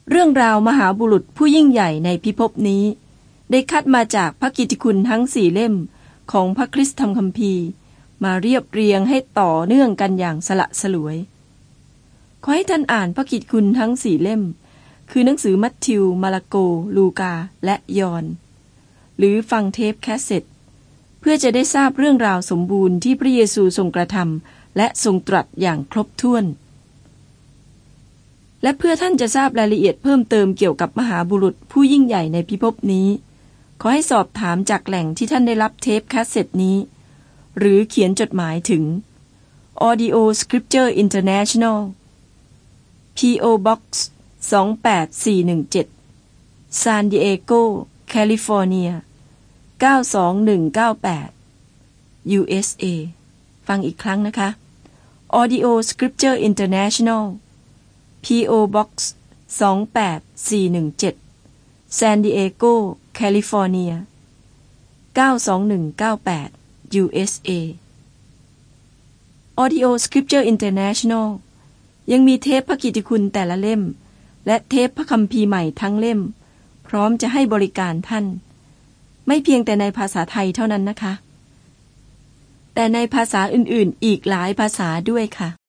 เรื่องราวมหาบุรุษผู้ยิ่งใหญ่ในพิภพนี้ได้คัดมาจากพระกิตติคุณทั้ง4 เล่มของพระคริสตธรรมคัมภีร์มาเรียบเรียงให้ต่อเนื่องกันอย่างสละสลวยขอให้ท่านอ่านพระกิตติคุณทั้ง4 เล่มคือหนังสือมัทธิวมาระโกลูกาและยอห์นหรือฟังเทปแคสเซ็ตเพื่อจะได้ทราบเรื่องราวสมบูรณ์ที่พระเยซูทรงกระทำและทรงตรัสอย่างครบถ้วนและเพื่อท่านจะทราบรายละเอียดเพิ่มเติมเกี่ยวกับมหาบุรุษผู้ยิ่งใหญ่ในพิภพนี้ขอให้สอบถามจากแหล่งที่ท่านได้รับเทปแคสเซ็ตนี้หรือเขียนจดหมายถึง Audio Scripture International P.O. Box 28417 San Diego California 92198 USA ฟังอีกครั้งนะคะ Audio Scripture International P.O. Box 28417 San Diego California 92198 USA Audio Scripture International ยังมีเทปพระกิตติคุณแต่ละเล่มและเทปพระคัมภีร์ใหม่ทั้งเล่มพร้อมจะให้บริการท่านไม่เพียงแต่ในภาษาไทยเท่านั้นนะคะแต่ในภาษาอื่นๆอีกหลายภาษาด้วยค่ะ